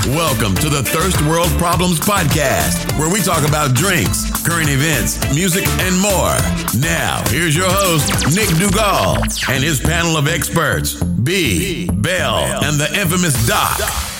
Welcome to the Thirst World Problems Podcast, where we talk about drinks, current events, music, and more. Now, here's your host, Nick Dugal, and his panel of experts, B, Bell, and the infamous Doc.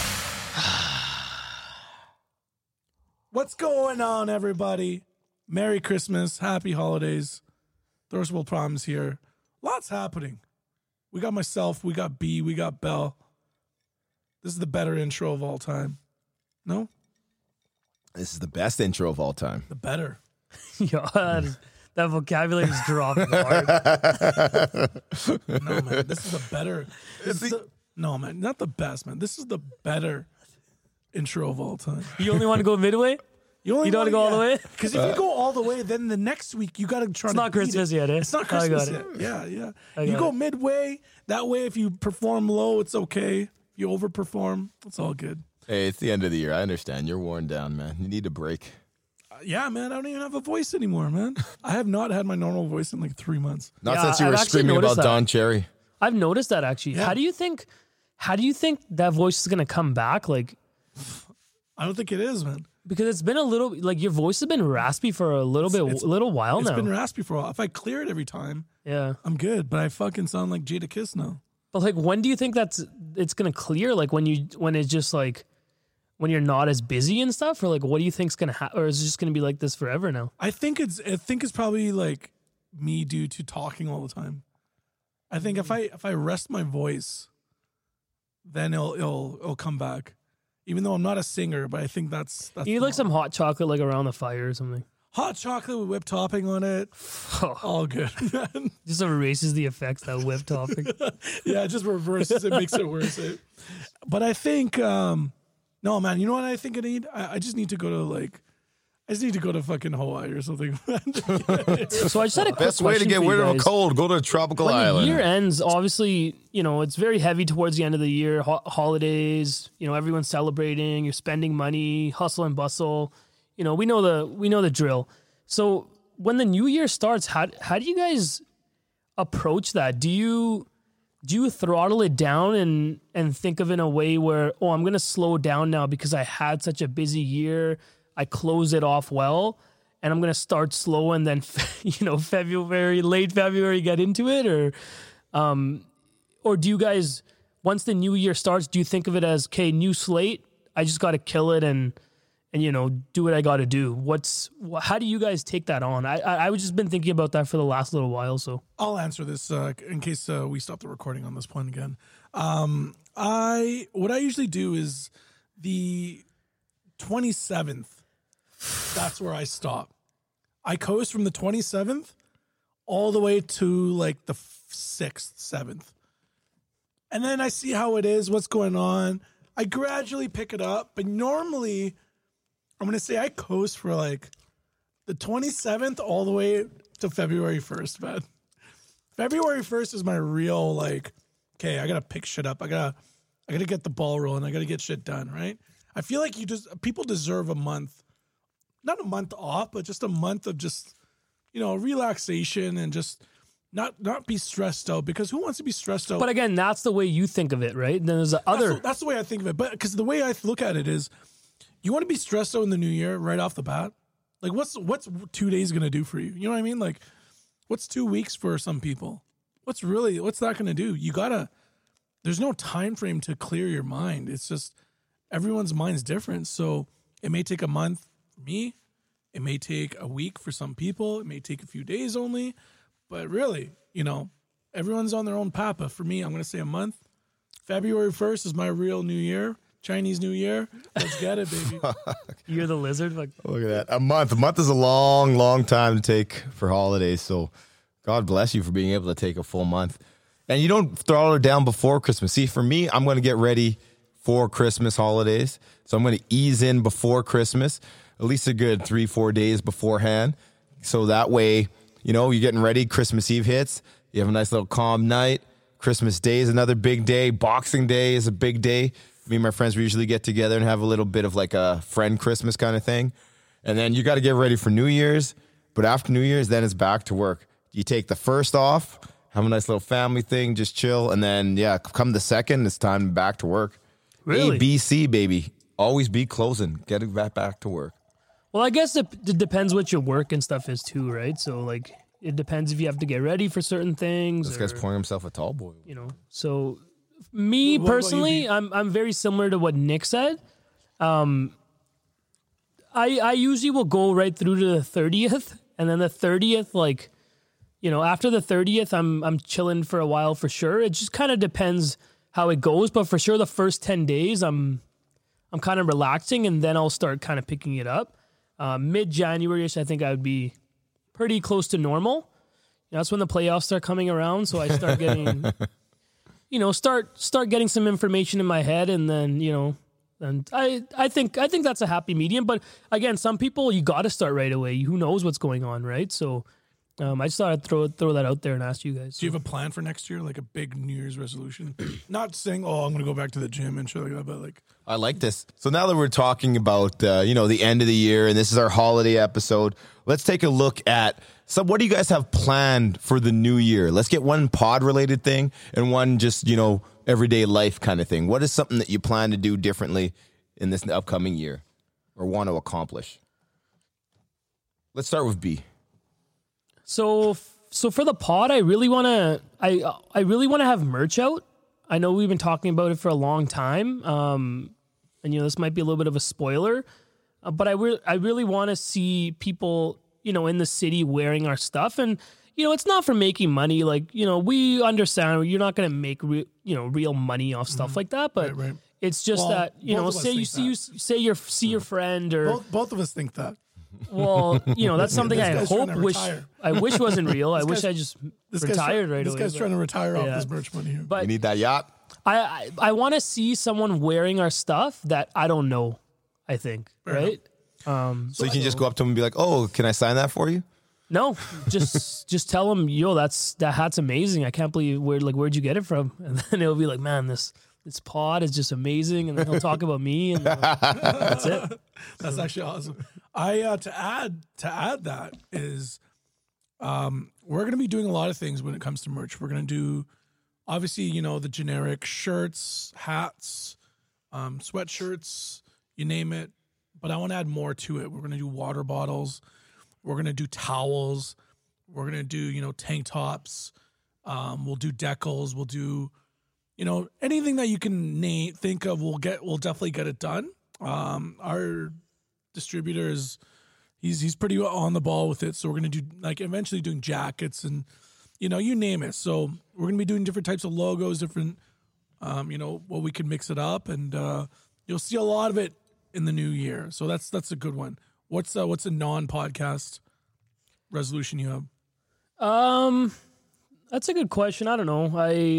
What's going on, everybody? Merry Christmas, Happy Holidays. Thirst World Problems here. Lots happening. We got myself, we got B, we got Bell. This is the better intro of all time. No? This is the best intro of all time. The better. Yo, that vocabulary is dropping hard. No, man. This is the better. No, man. Not the best, man. This is the better intro of all time. You only want to go midway? You don't want to go all the way? Because if you go all the way, then the next week you got to try It's to not Christmas yet, eh? It's not Christmas yet. Yeah. You go midway. That way, if you perform low, it's okay. You overperform, it's all good. Hey, it's the end of the year. I understand. You're worn down, man. You need a break. Yeah, man. I don't even have a voice anymore, man. I have not had my normal voice in like 3 months. Not since you were screaming about Don Cherry. I've noticed that, actually. Yeah. How do you think that voice is going to come back? Like, I don't think it is, man. Because it's been a little, like, your voice has been raspy for a little while now. It's been raspy for a while. If I clear it every time, yeah, I'm good. But I fucking sound like Jada Kiss now. But like, when do you think it's gonna clear? Like when it's just like when you're not as busy and stuff, or like what do you think's gonna happen, or is it just gonna be like this forever now? I think it's probably like me due to talking all the time. I think if I rest my voice, then it'll come back. Even though I'm not a singer, but I think that's you need like some hot chocolate like around the fire or something. Hot chocolate with whipped topping on it. All good. Just erases the effects, that whipped topping. Yeah, it just reverses it, makes it worse. But I think, no, man, you know what I think I need? I just need to go to fucking Hawaii or something. So I just had a quick best way to get rid of a cold, go to a tropical island. When the year ends, obviously, it's very heavy towards the end of the year, holidays, everyone's celebrating, you're spending money, hustle and bustle. We know the drill. So when the new year starts, how do you guys approach that? Do you throttle it down and think of it in a way where, I'm going to slow down now because I had such a busy year, I close it off well, and I'm going to start slow and then late February get into it, or do you guys, once the new year starts, do you think of it as, okay, new slate, I just got to kill it and do what I got to do? How do you guys take that on? I've just been thinking about that for the last little while. So I'll answer this in case we stop the recording on this point again. What I usually do is the 27th. That's where I stop. I coast from the 27th all the way to like the 6th, 7th. And then I see how it is, what's going on. I gradually pick it up, but normally I'm going to say I coast for like the 27th all the way to February 1st, man. February 1st is my real, like, okay, I got to pick shit up. I got to get the ball rolling. I got to get shit done, right? I feel like people deserve a month, not a month off, but just a month of just, relaxation and just not be stressed out, because who wants to be stressed out? But again, that's the way you think of it, right? And then there's the other. That's the way I think of it. But because the way I look at it is, you want to be stressed out in the new year right off the bat? Like, what's 2 days going to do for you? You know what I mean? Like, what's 2 weeks for some people? What's that going to do? There's no time frame to clear your mind. It's just everyone's mind's different. So it may take a month for me. It may take a week for some people. It may take a few days only. But really, everyone's on their own path. But for me, I'm going to say a month. February 1st is my real new year. Chinese New Year. Let's get it, baby. You're the lizard. Like, look at that. A month. A month is a long, long time to take for holidays. So God bless you for being able to take a full month. And you don't throttle it down before Christmas. See, for me, I'm going to get ready for Christmas holidays. So I'm going to ease in before Christmas, at least a good 3-4 days beforehand. So that way, you're getting ready. Christmas Eve hits. You have a nice little calm night. Christmas Day is another big day. Boxing Day is a big day. Me and my friends, we usually get together and have a little bit of like a friend Christmas kind of thing. And then you got to get ready for New Year's. But after New Year's, then it's back to work. You take the first off, have a nice little family thing, just chill. And then, come the second, it's time back to work. Really? ABC, baby. always be closing, getting back to work. Well, I guess it depends what your work and stuff is too, right? So like it depends if you have to get ready for certain things. This guy's pouring himself a tall boy. You know, so me What about you, personally, B? I'm very similar to what Nick said. I usually will go right through to the 30th, and then the 30th, like, you know, after the 30th, I'm chilling for a while for sure. It just kind of depends how it goes, but for sure the first 10 days I'm kind of relaxing, and then I'll start kind of picking it up. Mid-January-ish, I think I would be pretty close to normal. You know, that's when the playoffs start coming around, so I start getting, you know, start getting some information in my head, and then, you know, and I think that's a happy medium. But again, some people you got to start right away. Who knows what's going on, right? So I just thought I'd throw that out there and ask you guys. Do you have a plan for next year, like a big New Year's resolution? Not saying, "Oh, I'm going to go back to the gym and shit like that," but like, I like this. So now that we're talking about, you know, the end of the year, and this is our holiday episode, let's take a look at what do you guys have planned for the new year? Let's get one pod related thing and one just, you know, everyday life kind of thing. What is something that you plan to do differently in this upcoming year or want to accomplish? Let's start with B. So for the pod, I really want to have merch out. I know we've been talking about it for a long time. And you know, this might be a little bit of a spoiler, but I really want to see people, you know, in the city wearing our stuff. And, you know, it's not for making money. Like, you know, we understand you're not going to make real money off stuff like that, but right. it's just that, you know, say you see your friend or both of us think that. well, you know, that's something This I guy's hope trying to retire. I wish wasn't real. I wish I just This retired right This away. guy's but- trying to retire off Yeah. this merch money here. You But need that yacht? I want to see someone wearing our stuff that I don't know. I think right. So you can just go up to him and be like, "Oh, can I sign that for you?" No, just tell them, yo, that hat's amazing. I can't believe where'd you get it from? And then it'll be like, man, this pod is just amazing. And then he'll talk about me, and that's it. That's actually awesome. I to add that is, we're gonna be doing a lot of things when it comes to merch. We're gonna do, obviously, you know, the generic shirts, hats, sweatshirts, you name it. But I want to add more to it. We're gonna do water bottles. We're going to do towels. We're going to do, you know, tank tops. We'll do decals. We'll do, you know, anything that you can think of. We'll definitely get it done. Our distributor is, he's pretty on the ball with it. So we're going to do, like, eventually doing jackets and, you know, you name it. So we're going to be doing different types of logos, different, you know, what we can mix it up. And you'll see a lot of it in the new year. So that's a good one. What's a non-podcast resolution you have? That's a good question. I don't know.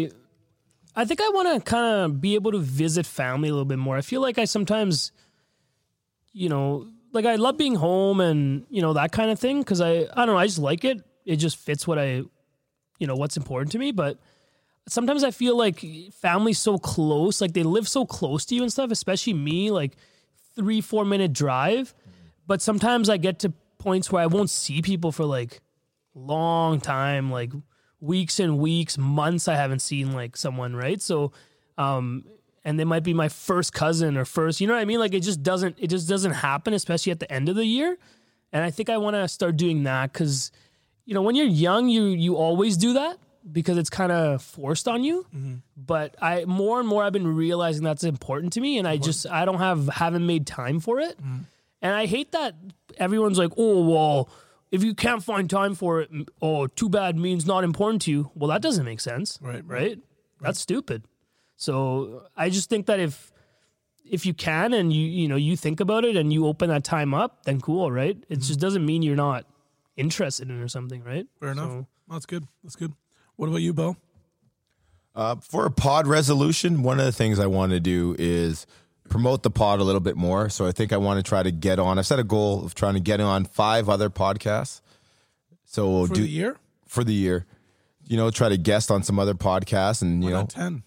I think I want to kind of be able to visit family a little bit more. I feel like I sometimes, you know, like I love being home and, you know, that kind of thing. Cause I don't know. I just like it. It just fits what's important to me. But sometimes I feel like family's so close, like they live so close to you and stuff, especially me, like 3-4 minute drive. But sometimes I get to points where I won't see people for like long time, like weeks and weeks, months I haven't seen like someone, right? So, and they might be my first cousin or first, you know what I mean? Like it just doesn't happen, especially at the end of the year. And I think I want to start doing that because, you know, when you're young, you always do that because it's kind of forced on you. Mm-hmm. But more and more I've been realizing that's important to me, and I haven't made time for it. Mm-hmm. And I hate that everyone's like, oh, well, if you can't find time for it, oh, too bad means not important to you. Well, that doesn't make sense. Right? That's stupid. So I just think that if you can and you think about it and you open that time up, then cool, right? It just doesn't mean you're not interested in it or something, right? Fair enough. Well, that's good. That's good. What about you, Bo? For a pod resolution, one of the things I want to do is promote the pod a little bit more. So I think I want to try to get on. I've set a goal of trying to get on 5 other podcasts. So For the year? For the year. You know, try to guest on some other podcasts and, you Why know. not 10?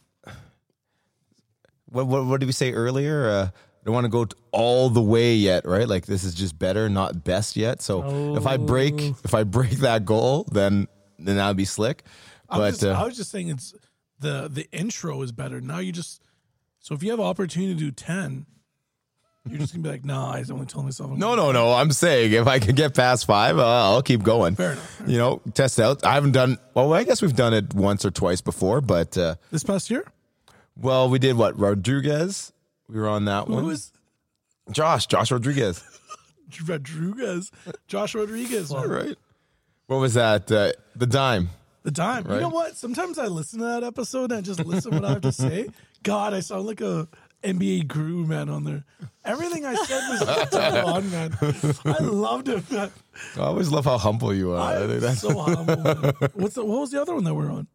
What did we say earlier? I don't want to go all the way yet, right? Like this is just better, not best yet. So if I break that goal, then that'd be slick. I was just saying it's the intro is better. Now you just, so if you have opportunity to do 10, You're just gonna be like, nah, I only told myself. No. I'm saying if I can get past 5, I'll keep going. Fair enough. You know, test it out. I haven't done. Well, I guess we've done it once or twice before, but This past year, well, we did what? Rodriguez. We were on that one. who was Josh Rodriguez. Josh Rodriguez. All right. What was that? The Dime. The Dime. You Right. know what? Sometimes I listen to that episode and I just listen what I have to say. God, I sound like a NBA guru, man, on there. Everything I said was dead on, man. I loved it, man. I always love how humble you are. I think I'm that's- so humble, man. What was the other one that we're on?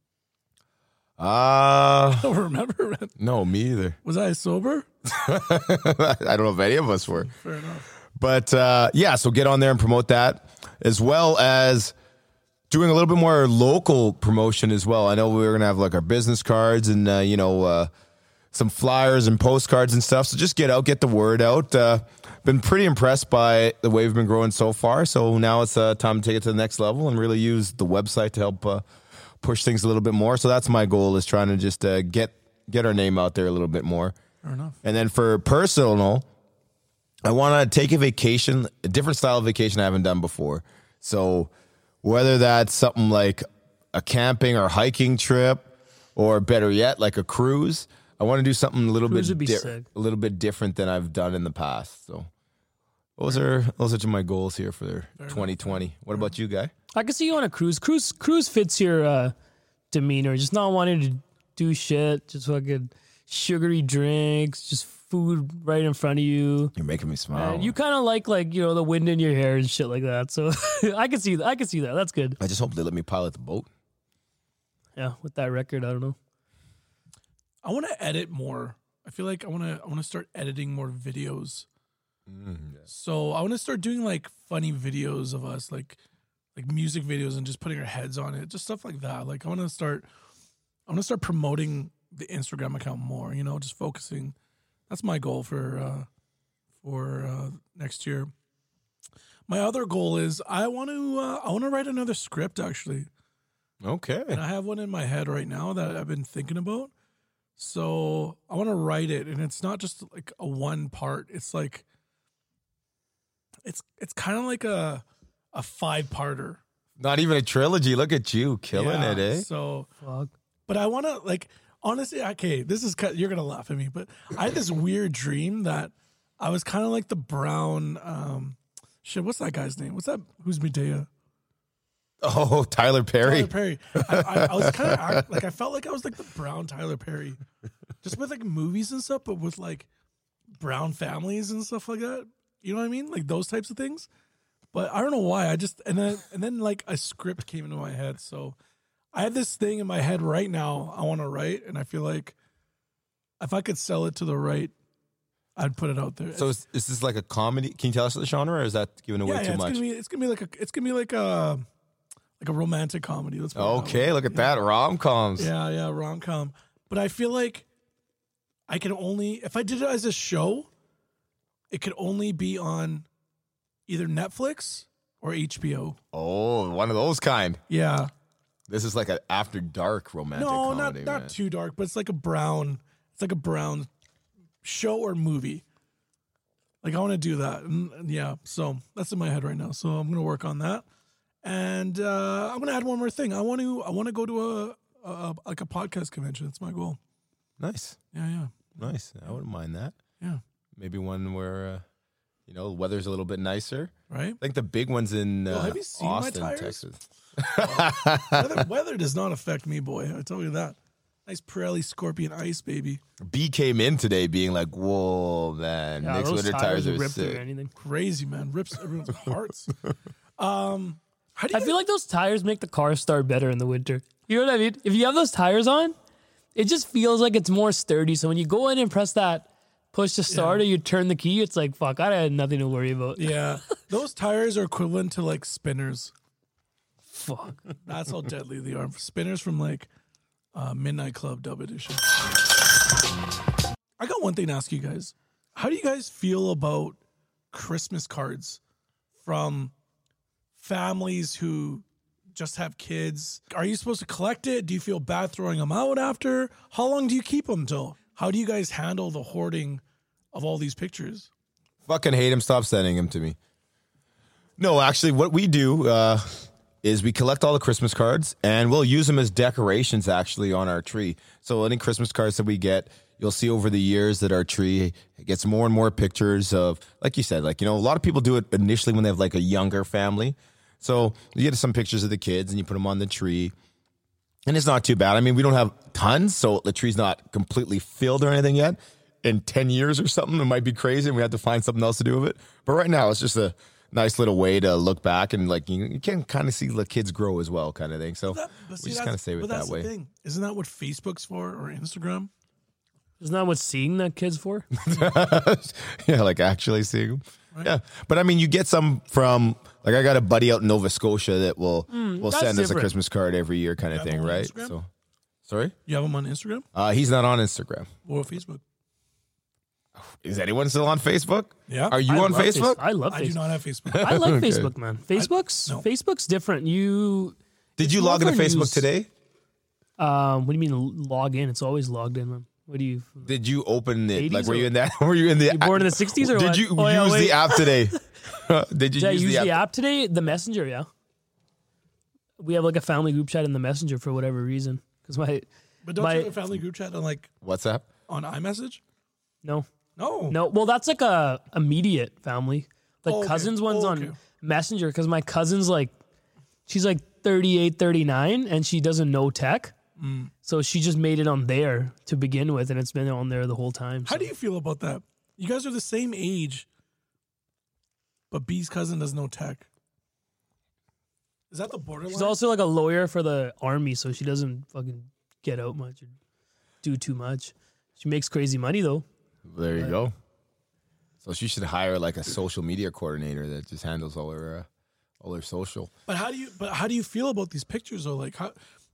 I I don't remember, man. no, me either. Was I sober? I don't know if any of us were. Fair enough. But yeah, so get on there and promote that, as well as doing a little bit more local promotion as well. I know we were going to have like our business cards and, some flyers and postcards and stuff. So just get out, get the word out. Been pretty impressed by the way we've been growing so far. So now it's time to take it to the next level and really use the website to help push things a little bit more. So that's my goal, is trying to just get our name out there a little bit more. Fair enough. And then for personal, I want to take a vacation, a different style of vacation I haven't done before. So whether that's something like a camping or hiking trip, or better yet, like a cruise, I want to do something a little Cruise would be sick. a little bit different than I've done in the past. So those are my goals here for 2020. What about you, Guy? I can see you on a cruise. Cruise fits your demeanor. Just not wanting to do shit. Just fucking sugary drinks. Just food right in front of you. You're making me smile. And you kind of like the wind in your hair and shit like that. So I can see that. I can see that. That's good. I just hope they let me pilot the boat. Yeah, with that record, I don't know. I want to edit more. I feel like I want to start editing more videos. So I want to start doing like funny videos of us, like music videos, and just putting our heads on it, just stuff like that. Like I want to start promoting the Instagram account more. You know, just focusing. That's my goal for next year. My other goal is I want to write another script, actually. Okay. And I have one in my head right now that I've been thinking about. So I want to write it, and it's not just like a one part. It's like it's kind of like a 5-parter. Not even a trilogy. Look at you killing it, eh? So, Fuck. but I want to like honestly. Okay, you're gonna laugh at me, but I had this weird dream that I was kind of like the brown. What's that guy's name? What's that? Who's Medea? Oh, Tyler Perry. Tyler Perry. I was kind of like, I felt like I was like the brown Tyler Perry, just with like movies and stuff, but with like brown families and stuff like that. You know what I mean? Like those types of things. But I don't know why. I just and then like a script came into my head. So I have this thing in my head right now I want to write, and I feel like if I could sell it to the right, I'd put it out there. So is this like a comedy? Can you tell us the genre, or is that giving away too much? It's gonna be like a romantic comedy. Let's put it that way. Okay, look at that. Rom-coms. Yeah, rom-com. But I feel like I can only, if I did it as a show, it could only be on either Netflix or HBO. Oh, one of those kind. Yeah. This is like an after dark romantic No, comedy. not too dark, but it's like a brown show or movie. Like I want to do that. And yeah, so that's in my head right now. So I'm going to work on that. And I'm going to add one more thing. I want to go to a podcast convention. That's my goal. Nice. Yeah. Nice. I wouldn't mind that. Yeah. Maybe one where, the weather's a little bit nicer. Right? I think the big one's in have you seen my Austin, tires? Texas. Weather does not affect me, boy. I tell you that. Nice Pirelli Scorpion Ice, baby. B came in today being like, whoa, man. Yeah, Nick's those winter tires tires would are rip through sick. anything. Crazy, man. Rips everyone's hearts. How do you I feel like those tires make the car start better in the winter. You know what I mean? If you have those tires on, it just feels like it's more sturdy. So when you go in and press that push to start or you turn the key, it's like, fuck, I had nothing to worry about. Yeah. Those tires are equivalent to like spinners. Fuck. That's how deadly they are. Spinners from like Midnight Club Dub Edition. I got one thing to ask you guys. How do you guys feel about Christmas cards from families who just have kids? Are you supposed to collect it? Do you feel bad throwing them out after? How long do you keep them till? How do you guys handle the hoarding of all these pictures? Fucking hate him. Stop sending him to me. No, actually, what we do is we collect all the Christmas cards and we'll use them as decorations actually on our tree. So any Christmas cards that we get, you'll see over the years that our tree gets more and more pictures of, like you said, like, you know, a lot of people do it initially when they have like a younger family. So you get some pictures of the kids and you put them on the tree. And it's not too bad. I mean, we don't have tons, so the tree's not completely filled or anything yet. In 10 years or something, it might be crazy and we have to find something else to do with it. But right now, it's just a nice little way to look back and like you can kind of see the kids grow as well, kind of thing. So we just kind of save it that way. Thing. Isn't that what Facebook's for or Instagram? Isn't that what seeing that kid's for? Yeah, like actually seeing them. Right. Yeah, but I mean, you get some from like I got a buddy out in Nova Scotia that will send us a Christmas card every year, kind of thing, right? Instagram? So, sorry, you have him on Instagram he's not on Instagram or Facebook. Is anyone still on Facebook? Yeah. Are you on Facebook? I love Facebook. I do not have Facebook. I like Okay. Facebook, man. Facebook's different. Did you log into Facebook today? What do you mean log in? It's always logged in, man. What do you? Did you open it? 80s Like, were or- you in that? Were you in the? You born in the 60s or Did what? you Oh, yeah, use wait. the app today? Did you Did I use use the app? today? The Messenger, yeah. We have like a family group chat in the Messenger for whatever reason. Because But don't you have a family group chat on like WhatsApp? on iMessage? no. No. Well, that's like a immediate family. The Oh, okay. cousins one's Oh, on okay. Messenger because my cousin's like, she's like 38, 39, and she doesn't know tech. So she just made it on there to begin with, and it's been on there the whole time. How do you feel about that? You guys are the same age, but B's cousin doesn't know tech. Is that the borderline? She's also like a lawyer for the army, so she doesn't fucking get out much or do too much. She makes crazy money though. There you go. So she should hire like a social media coordinator that just handles all her social. But how do you feel about these pictures though? Like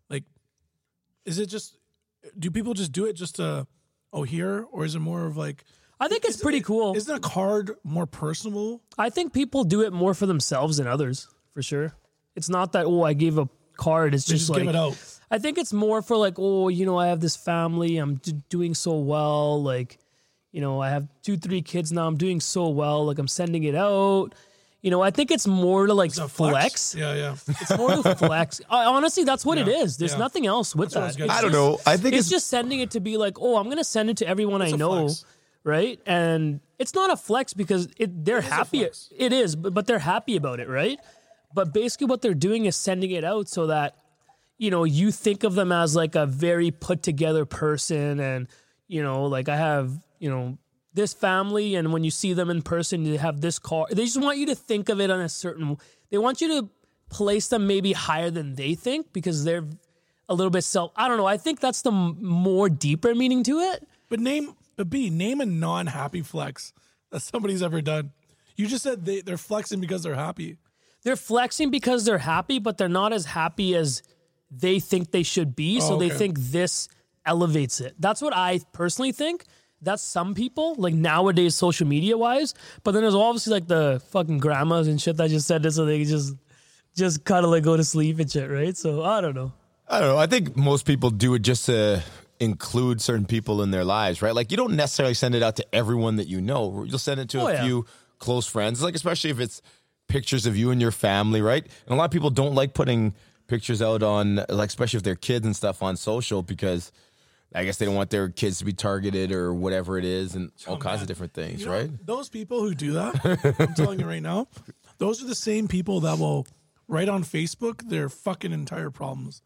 is it just, do people just do it just to here, or is it more of like, I think it's pretty cool. Isn't a card more personal? I think people do it more for themselves than others, for sure. It's not that, I gave a card. It's They just like, give it out. I think it's more for like, I have this family. I'm doing so well. Like, I have 2-3 kids now. I'm doing so well. Like, I'm sending it out. I think it's more to like It's a flex. Yeah. It's more to flex. Honestly, that's what it Yeah, is. There's yeah. nothing else with That's what I was that. gonna I don't know. I think It's just sending it to be like, I'm going to send it to everyone I a know, flex. right? And it's not a flex because they're is a happy. flex. It is, but they're happy about it, right? But basically what they're doing is sending it out so that, you think of them as like a very put together person. And, like I have, this family, and when you see them in person, they have this car. They just want you to think of it on a certain, they want you to place them maybe higher than they think because they're a little bit I don't know. I think that's the more deeper meaning to it. But name a non-happy flex that somebody's ever done. You just said they're flexing because they're happy. They're flexing because they're happy, but they're not as happy as they think they should be. So they okay. think this elevates it. That's what I personally think. That's some people, like nowadays, social media wise. But then there's obviously like the fucking grandmas and shit that just said it so they can just kind of like go to sleep and shit, right? So I don't know. I think most people do it just to include certain people in their lives, right? Like you don't necessarily send it out to everyone that you know. You'll send it to a few close friends, like especially if it's pictures of you and your family, right? And a lot of people don't like putting pictures out on, like especially if they're kids and stuff on social because I guess they don't want their kids to be targeted or whatever it is and all kinds of different things, right? Those people who do that, I'm telling you right now, those are the same people that will write on Facebook their fucking entire problems.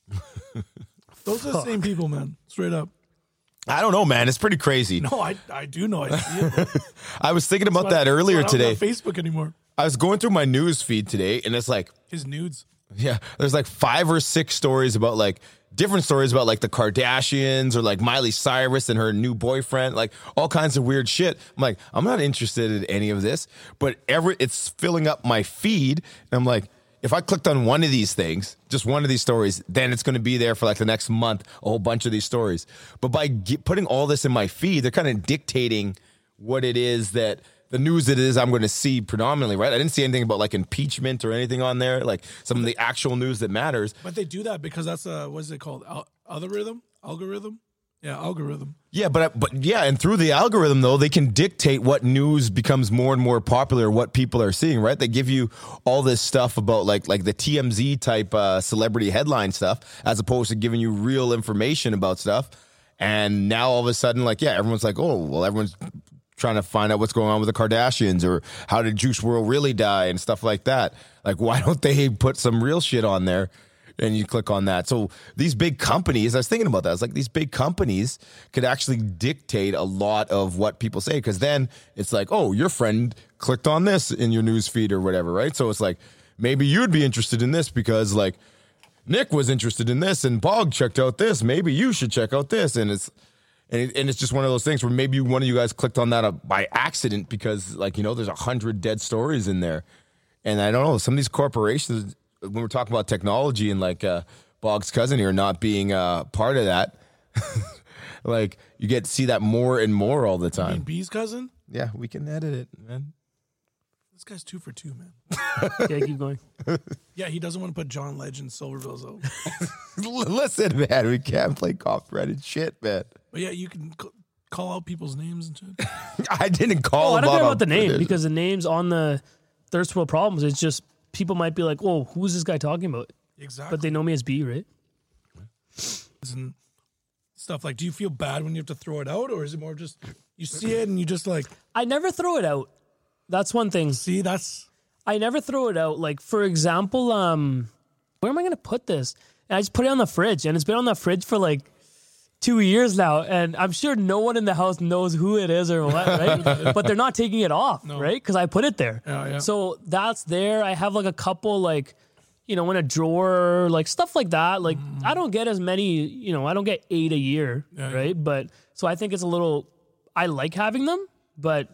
Those are the same people, man. Straight up. I don't know, man. It's pretty crazy. No, I do know. I see it. I was thinking about that earlier That's why I today. don't have Facebook anymore. I was going through my news feed today and it's like, His nudes. yeah, there's like 5 or 6 stories about like different stories about like the Kardashians or like Miley Cyrus and her new boyfriend, like all kinds of weird shit. I'm like, I'm not interested in any of this, but it's filling up my feed. And I'm like, if I clicked on one of these things, just one of these stories, then it's going to be there for like the next month, a whole bunch of these stories. But by putting all this in my feed, they're kind of dictating what it is that the news that it is I'm going to see predominantly, right? I didn't see anything about like impeachment or anything on there, like some of the actual news that matters. But they do that because that's what is it called? Algorithm? Yeah, algorithm. Yeah, but yeah, and through the algorithm though, they can dictate what news becomes more and more popular, what people are seeing, right? They give you all this stuff about like the TMZ type celebrity headline stuff, as opposed to giving you real information about stuff. And now all of a sudden, like, yeah, everyone's like, oh, well, everyone's trying to find out what's going on with the Kardashians, or how did Juice WRLD really die and stuff like that. Like, why don't they put some real shit on there? And you click on that. So these big companies, I was thinking about that. It's like these big companies could actually dictate a lot of what people say, because then it's like, oh, your friend clicked on this in your news feed or whatever, right? So it's like, maybe you'd be interested in this because like Nick was interested in this and Bog checked out this. Maybe you should check out this. And it's just one of those things where maybe one of you guys clicked on that by accident because, like, you know, there's 100 dead stories in there. And I don't know, some of these corporations, when we're talking about technology and like Bog's cousin here not being part of that, like you get to see that more and more all the You time. mean B's cousin? Yeah, we can edit it, man. This guy's 2 for 2, man. Yeah, keep going. Yeah, he doesn't want to put John Legend Silverville's out. Listen, man, we can't play copyrighted shit, man. But yeah, you can call out people's names and shit. I didn't call Oh, I him don't care out about the name on- because the name's on the Thirst World Problems. It's just people might be like, "Whoa, who's this guy talking about?" Exactly. But they know me as B, right? And stuff like, do you feel bad when you have to throw it out, or is it more just you see it and you just like, I never throw it out. That's one thing. see, that's I never throw it out. Like, for example, where am I going to put this? And I just put it on the fridge, and it's been on the fridge for like 2 years now, and I'm sure no one in the house knows who it is or what, right? But they're not taking it off, right? Because I put it there. Yeah. So that's there. I have like a couple, like, you know, in a drawer, like stuff like that. Like, I don't get as many, you know, I don't get 8 a year, right? But so I think it's a little, I like having them, but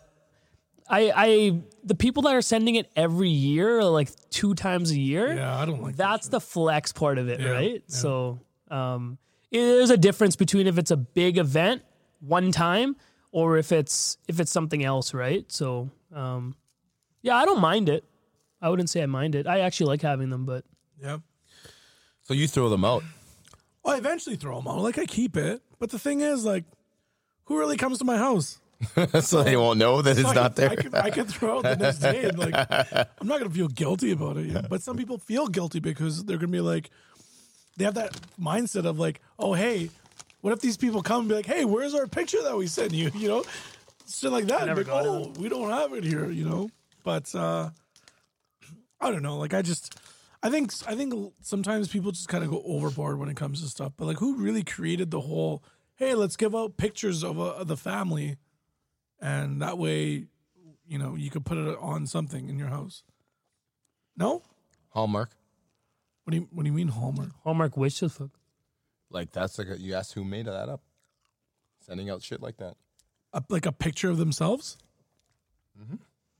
the people that are sending it every year, like 2 times a year, yeah, I don't like that's the flex part of it, right? yeah. So there's a difference between if it's a big event one time or if it's something else, right? So yeah, I don't mind it. I wouldn't say I mind it. I actually like having them, but Yeah. So you throw them out. Well, I eventually throw them out. Like, I keep it. But the thing is, like, who really comes to my house? So they won't know that it's not there. I can throw out the next day, and like, I'm not gonna feel guilty about it. Yeah. But some people feel guilty because they're gonna be like, they have that mindset of like, oh hey, what if these people come and be like, hey, where's our picture that we sent you? You know, shit like that. never Like, got oh, we don't have it here. You know, but I don't know. Like, I think sometimes people just kind of go overboard when it comes to stuff. But like, who really created the whole? Hey, let's give out pictures of the family. And that way, you know, you could put it on something in your house. No? Hallmark. What do you mean Hallmark? Hallmark wishes. Like, that's like you asked who made that up. Sending out shit like that. Like a picture of themselves? Mm-hmm.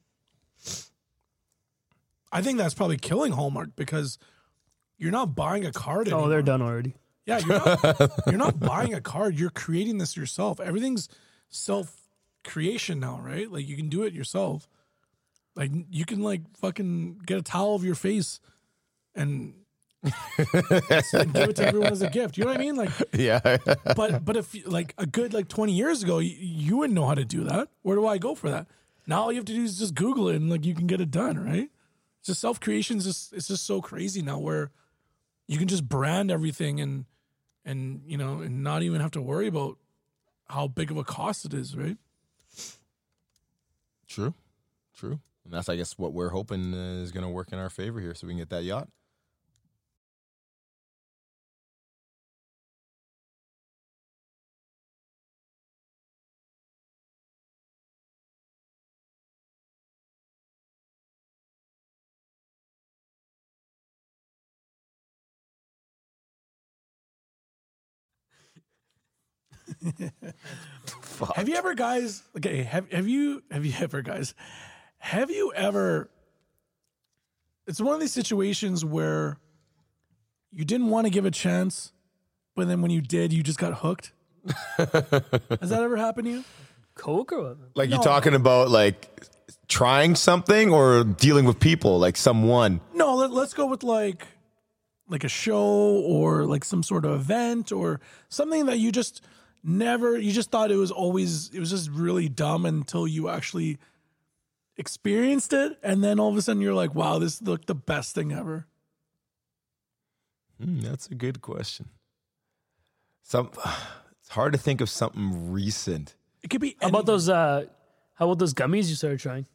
I think that's probably killing Hallmark because you're not buying a card anymore. Oh, they're done already. Yeah, you're not buying a card. You're creating this yourself. Everything's self-creation now, right? Like, you can do it yourself. Like, you can, like, fucking get a towel of your face and give it to everyone as a gift. You know what I mean? Like, Yeah. but if, like, a good, like, 20 years ago, you wouldn't know how to do that. Where do I go for that? Now all you have to do is just Google it and, like, you can get it done, right? It's just self-creation it's just so crazy now where you can just brand everything and you know, and not even have to worry about how big of a cost it is, right? True. And that's, I guess, what we're hoping is going to work in our favor here so we can get that yacht. Have you ever, guys? Okay, have you ever, guys? Have you ever? It's one of these situations where you didn't want to give a chance, but then when you did, you just got hooked. Has that ever happened to you? Coke or what? Like, you talking about, like, trying something or dealing with people, like someone? No, let's go with like a show or like some sort of event or something that you Never. You just thought it was just really dumb until you actually experienced it, and then all of a sudden you're like, wow, this looked the best thing ever. That's a good question. It's hard to think of something recent. It could be. How about those gummies you started trying?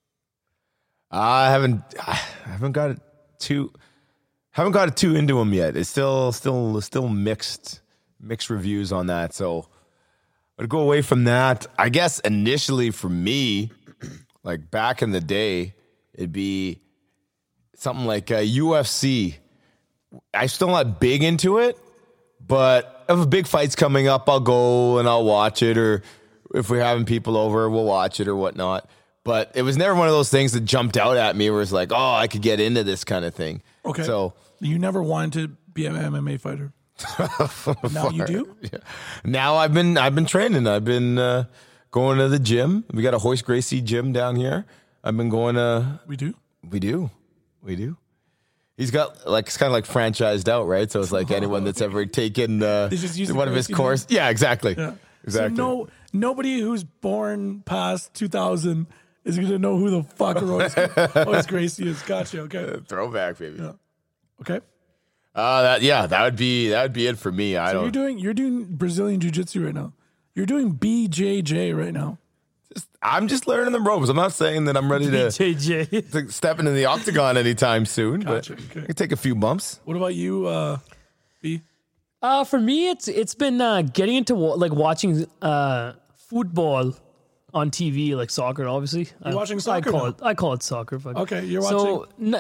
I haven't got it too into them yet. It's still mixed reviews on that. So I'd go away from that. I guess initially for me, like back in the day, it'd be something like UFC. I'm still not big into it, but if a big fight's coming up, I'll go and I'll watch it, or if we're having people over, we'll watch it or whatnot. But it was never one of those things that jumped out at me where it's like, oh, I could get into this kind of thing. Okay. So you never wanted to be an MMA fighter. Now you do? Yeah. Now I've been training. I've been going to the gym. We got a Hoist Gracie gym down here. I've been going to. We do. He's got it's kind of like franchised out, right? So it's like anyone that's ever taken one of his courses. Yeah, exactly. Yeah. Exactly. So nobody who's born past 2000 is going to know who the fuck Royce Gracie is. Gotcha. Okay. Throwback, baby. Yeah. Okay. That would be it for me. You're doing Brazilian Jiu-Jitsu right now. You're doing BJJ right now. I'm just learning the ropes. I'm not saying that I'm ready to step into the octagon anytime soon, Gotcha. but Okay. I can take a few bumps. What about you, B? For me, it's been getting into watching football on TV, like soccer. Obviously, you're watching soccer. I call it soccer. But okay, you're watching.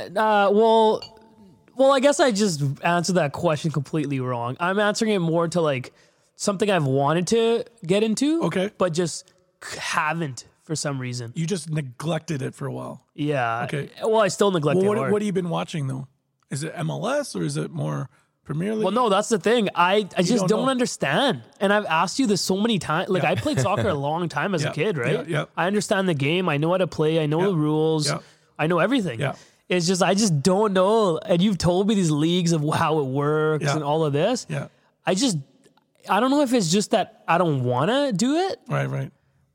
So, well, I guess I just answered that question completely wrong. I'm answering it more to like something I've wanted to get into. Okay, but just haven't for some reason. You just neglected it for a while. Yeah. Okay. Well, I still neglect it. What have you been watching though? Is it MLS or is it more Premier League? Well, no, that's the thing. I just don't understand. And I've asked you this so many times. Like I played soccer a long time as a kid, right? Yeah. I understand the game. I know how to play. I know the rules. Yeah. I know everything. Yeah. It's just I just don't know. And you've told me these leagues of how it works and all of this. Yeah. I don't know if it's just that I don't want to do it. Right.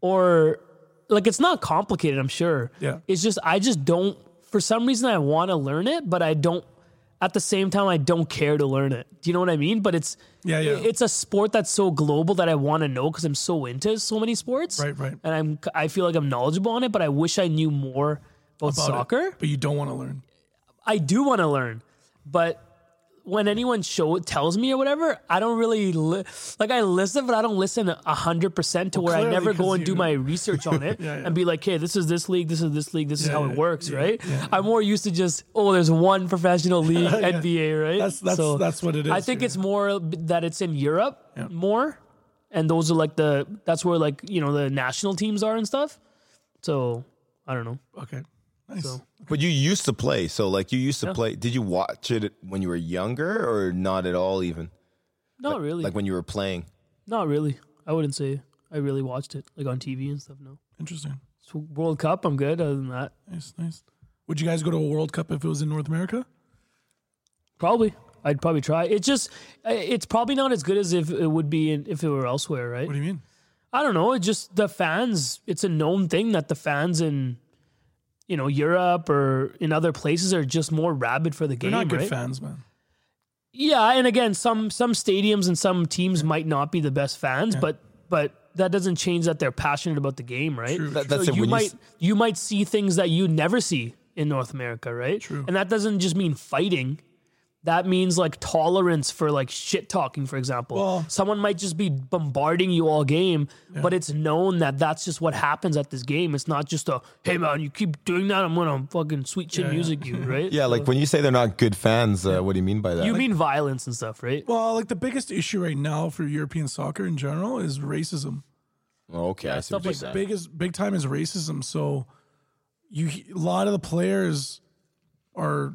Or like it's not complicated, I'm sure. Yeah. It's just I just don't, for some reason I want to learn it, but I don't, at the same time I don't care to learn it. Do you know what I mean? But it's it's a sport that's so global that I want to know because I'm so into so many sports. Right. And I feel like I'm knowledgeable on it, but I wish I knew more about soccer. But you don't want to learn. I do want to learn, but when anyone tells me or whatever, I don't really I listen, but I don't listen 100% to where I never go and do my research on it and be like, hey, this is this league, this is this league, this is how it works, right? Yeah. I'm more used to just there's one professional league, NBA, right? That's what it is. I think it's more that it's in Europe more, and those are that's where the national teams are and stuff. So I don't know. Okay. Nice. So. But you used to play, so you used to play. Did you watch it when you were younger, or not at all? Even not really. Like when you were playing. Not really. I wouldn't say I really watched it on TV and stuff. No. Interesting. So World Cup, I'm good. Other than that, nice. Would you guys go to a World Cup if it was in North America? Probably. I'd probably try. It's probably not as good as if it would be if it were elsewhere, right? What do you mean? I don't know. It's just the fans. It's a known thing that the fans in Europe or in other places are just more rabid for the game. They're not good right? fans, man. Yeah, and again, some stadiums and some teams might not be the best fans, but that doesn't change that they're passionate about the game, right? True. That's so it. You might see things that you never see in North America, right? True. And that doesn't just mean fighting. That means tolerance for shit talking, for example. Well, someone might just be bombarding you all game, but it's known that that's just what happens at this game. It's not just hey man, you keep doing that, I'm gonna fucking sweet chin music you, right? Yeah, So, when you say they're not good fans, what do you mean by that? you mean violence and stuff, right? Well, the biggest issue right now for European soccer in general is racism. Oh, okay, I see stuff what you're like saying. Big time is racism. So a lot of the players are,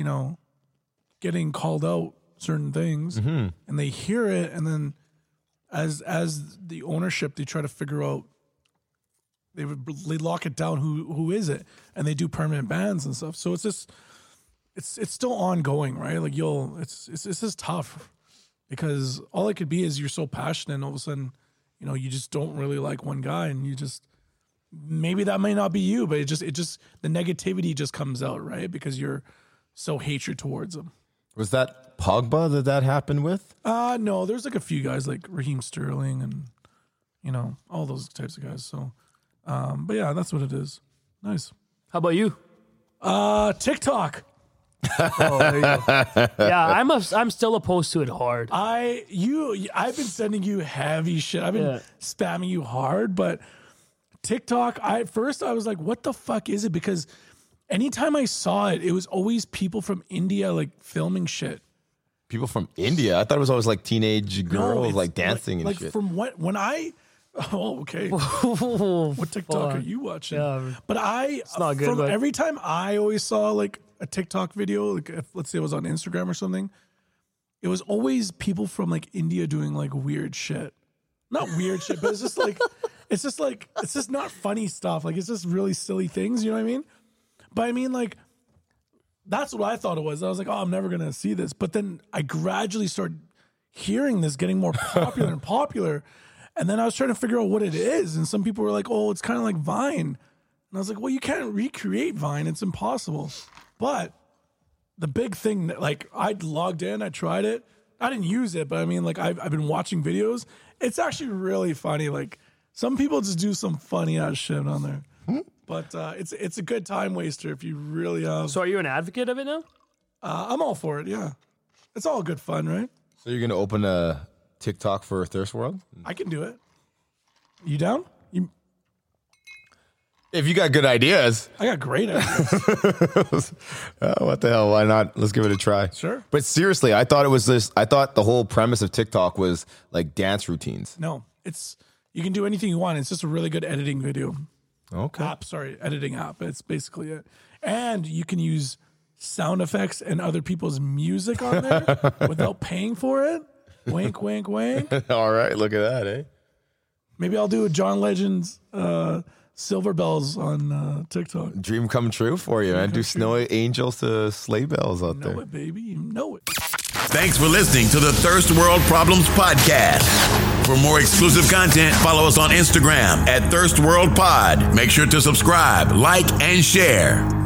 getting called out certain things and they hear it. And then as the ownership, they try to figure out, they lock it down. Who is it? And they do permanent bans and stuff. So it's just, it's still ongoing, right? It's just tough because all it could be is you're so passionate and all of a sudden you know, you just don't really like one guy, and you just, maybe that may not be you, but it just the negativity just comes out, right? Because you're so hatred towards him. Was that Pogba that happened with? No, there's like a few guys like Raheem Sterling and, you know, all those types of guys. So, but yeah, that's what it is. Nice. How about you? TikTok. Oh, there you go. Yeah, I'm still opposed to it hard. I've been sending you heavy shit. I've been spamming you hard, but TikTok, at first I was like, what the fuck is it? Because anytime I saw it, it was always people from India like filming shit. People from India? I thought it was always like teenage girls like dancing and shit. From when I okay. What TikTok are you watching? Yeah, but it's not good, but every time I always saw like a TikTok video, like if, let's say it was on Instagram or something, it was always people from like India doing like weird shit. Not weird shit, but it's just not funny stuff. Like it's just really silly things, you know what I mean? But I mean, like, that's what I thought it was. I was like, oh, I'm never going to see this. But then I gradually started hearing this getting more popular and popular. And then I was trying to figure out what it is. And some people were like, oh, it's kind of like Vine. And I was like, well, you can't recreate Vine. It's impossible. But the big thing, like, I logged in, I tried it. I didn't use it, but I mean, like, I've been watching videos. It's actually really funny. Like, some people just do some funny ass shit on there. But it's a good time waster if you really have. So are you an advocate of it now? I'm all for it, yeah. It's all good fun, right? So you're going to open a TikTok for Thirst World? I can do it. You down? If you got good ideas. I got great ideas. What the hell? Why not? Let's give it a try. Sure. But seriously, I thought the whole premise of TikTok was like dance routines. No, you can do anything you want. It's just a really good editing video. Okay. Editing app. It's basically it. And you can use sound effects and other people's music on there without paying for it. Wink, wink, wink. All right. Look at that, eh? Maybe I'll do a John Legend's Silver Bells on TikTok. Dream come true for you, man. Do snowy angels to sleigh bells out there. Know it, baby. You know it. Thanks for listening to the Thirst World Problems Podcast. For more exclusive content, follow us on Instagram at Thirst World Pod. Make sure to subscribe, like, and share.